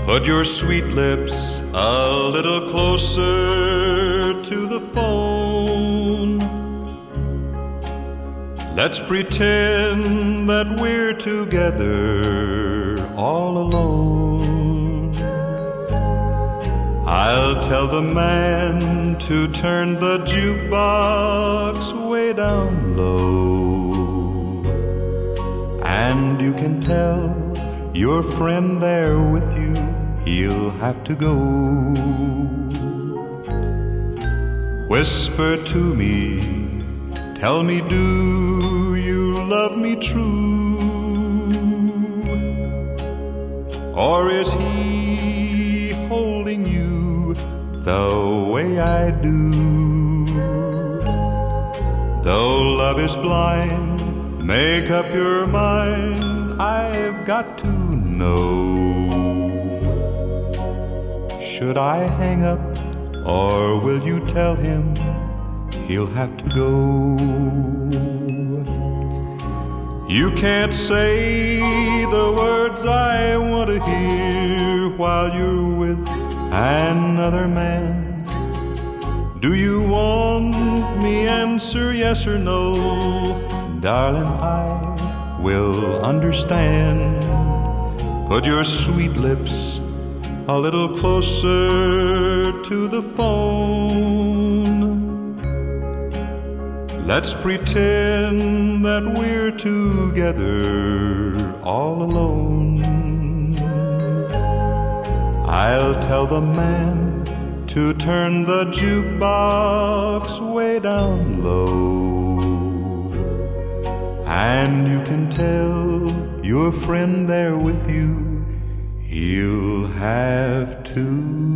Put your sweet lips a little closer to the phone. Let's pretend that we're together all alone. I'll tell the man to turn the jukebox way down low. And you can tell your friend there with you, he'll have to go. Whisper to me, tell me, do you love me true? Or is he holding you the way I do? Though love is blind, make up your mind, I've got to know. Should I hang up, or will you tell him he'll have to go? You can't say the words I want to hear while you're with another man. Do you want me answer yes or no? Darling, I will understand. Put your sweet lips a little closer to the phone. Let's pretend that we're together all alone. I'll tell the man to turn the jukebox way down low. And you can tell your friend there with you, he'll have to